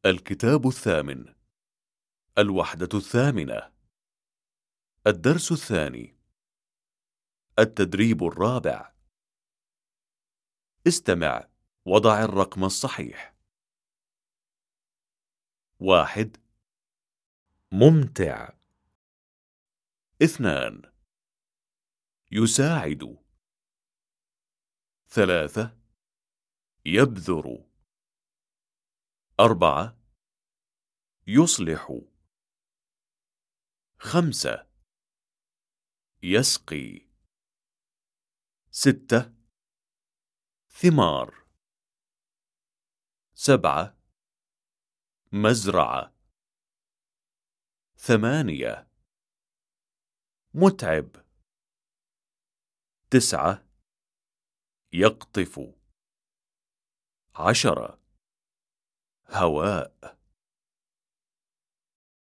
الكتاب الثامن. الوحدة الثامنة. الدرس الثاني. التدريب الرابع. استمع وضع الرقم الصحيح. 1. ممتع. 2. يساعد. 3. يبذر. 4. يصلح. 5. يسقي. 6. ثمار. 7. مزرعة. 8. متعب. 9. يقطف. 10. هواء.